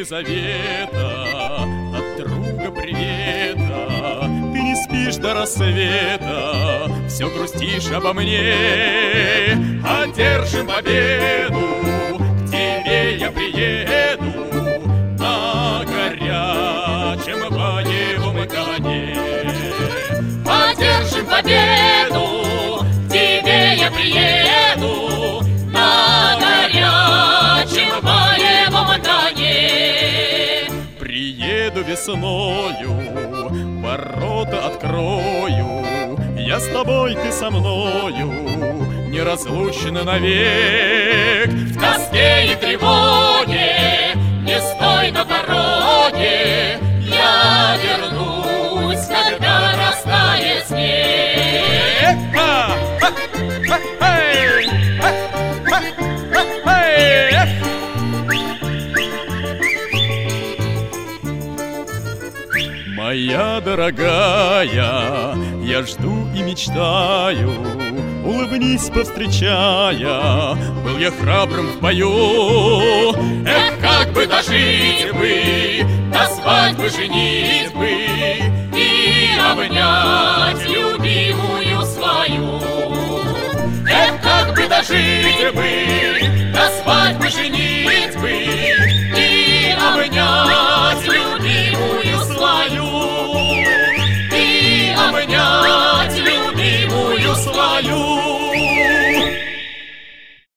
завета, от друга привета. Ты не спишь до рассвета, все грустишь обо мне. Одержим победу, к тебе я приеду на горячем боевом коне. Одержим победу, к тебе я приеду на горячем боевом коне. Приеду весною, ворота открою, я с тобой, ты со мною, неразлучны навек. В тоске и тревоге, не стой на пороге, я вернусь, когда растает снег. Моя дорогая, я жду и мечтаю, улыбнись, повстречая, был я храбрым в бою. Эх, как бы дожить бы, до свадьбы женить бы и обнять любимую свою. Эх, как бы дожить бы,